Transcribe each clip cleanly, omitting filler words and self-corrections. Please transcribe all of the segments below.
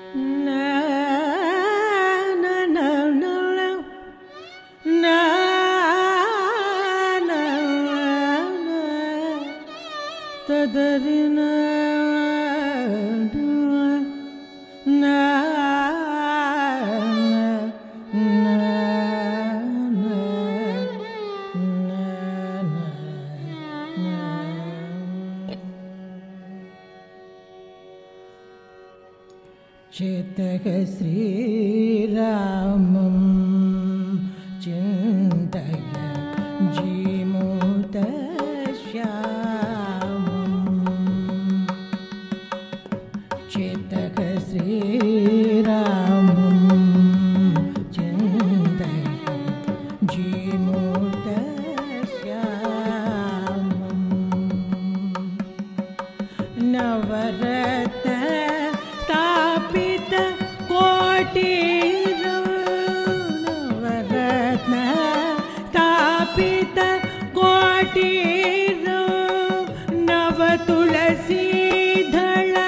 चेतः श्रीरामं चिन्तय जीमूतश्यामम् चेतः श्रीरामं चिन्तय जीमूतश्यामम् नवरत्न नव तुलसीदल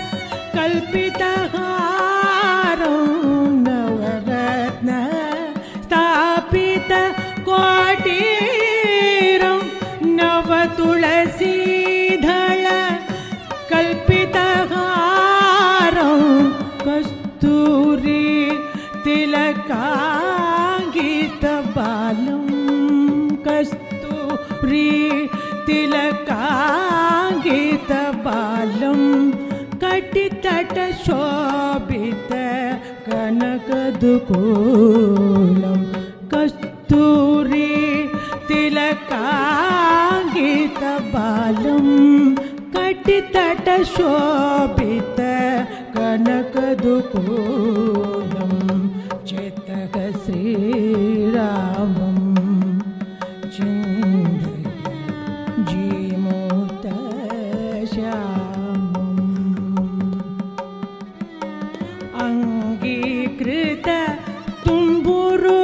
कल्पितहारं नवरत्न स्थापित कोटीरं नव तुलसीदल कल्पितहारं कस्तूरी तिलकाङ्कितबालं कस्तूरी तिलकाङ्कितबालं कटितटशोभित कनकदुकूलं कस्तूरी तिलकाङ्कितबालं कटितटशोभित कनकदुकूलं चेतः श्रीरामं चिन्तय जीमूतश्यामम् अङ्गीकृत तुम्बुरु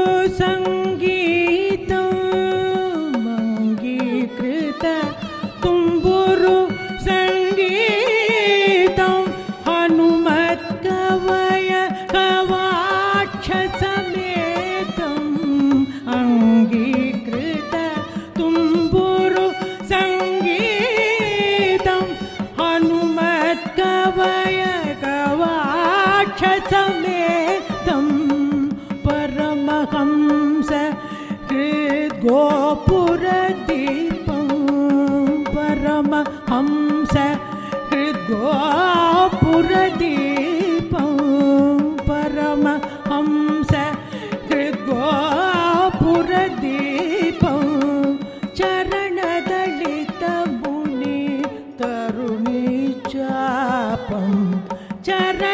सङ्गीतम् अङ्गीकृत तुम्बुरु सङ्गीतं हनुमत्कवय कवाक्षसमेतम् अङ्गीकृत तुम्बुरु सङ्गीतं हनुमत्कवय कवाक्षसमेतं परमहंस हृद्गोपुरदीपं परमहंस हृद्गोपुरदीपं परमहंस हृद्गोपुरदीपं चरणदलितमुनि तरुणी चापं चरण